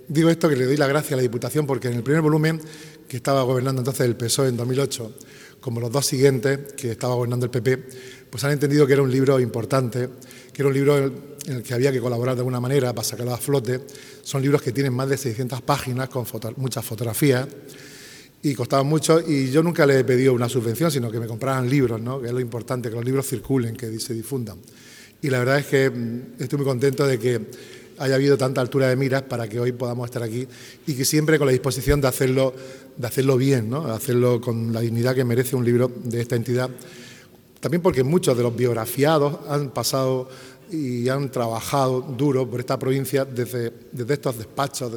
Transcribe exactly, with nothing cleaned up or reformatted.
digo esto, que le doy la gracia a la Diputación, porque en el primer volumen, que estaba gobernando entonces el P S O E en dos mil ocho, como los dos siguientes, que estaba gobernando el P P, pues han entendido que era un libro importante, que era un libro en el que había que colaborar de alguna manera para sacarlo a flote. Son libros que tienen más de seiscientas páginas, con foto, muchas fotografías, y costaban mucho, y yo nunca le he pedido una subvención, sino que me compraran libros, ¿no? Que es lo importante, que los libros circulen, que se difundan. Y la verdad es que estoy muy contento de que haya habido tanta altura de miras para que hoy podamos estar aquí y que siempre con la disposición de hacerlo, de hacerlo bien, ¿no? De hacerlo con la dignidad que merece un libro de esta entidad. También porque muchos de los biografiados han pasado y han trabajado duro por esta provincia desde, desde estos despachos,